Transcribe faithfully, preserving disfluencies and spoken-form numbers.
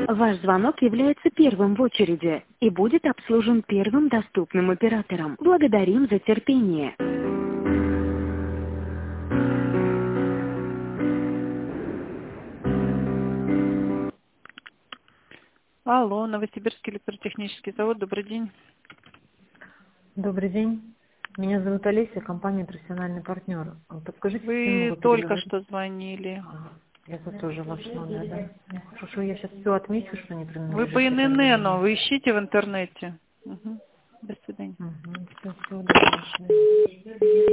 Ваш звонок является первым в очереди и будет обслужен первым доступным оператором. Благодарим за терпение. Алло, Новосибирский электротехнический завод, добрый день. Добрый день. Меня зовут Олеся, компания «Профессиональный партнер». Подскажите, с кем Вы могу только переговорить? что звонили. Ага. Это тоже ваш номер, да? Ну, хорошо, я сейчас все отмечу, что не Вы по принадлежит. эн эн эн, вы ищите в интернете. Угу. До свидания. Угу. Все, всего доброго. До свидания.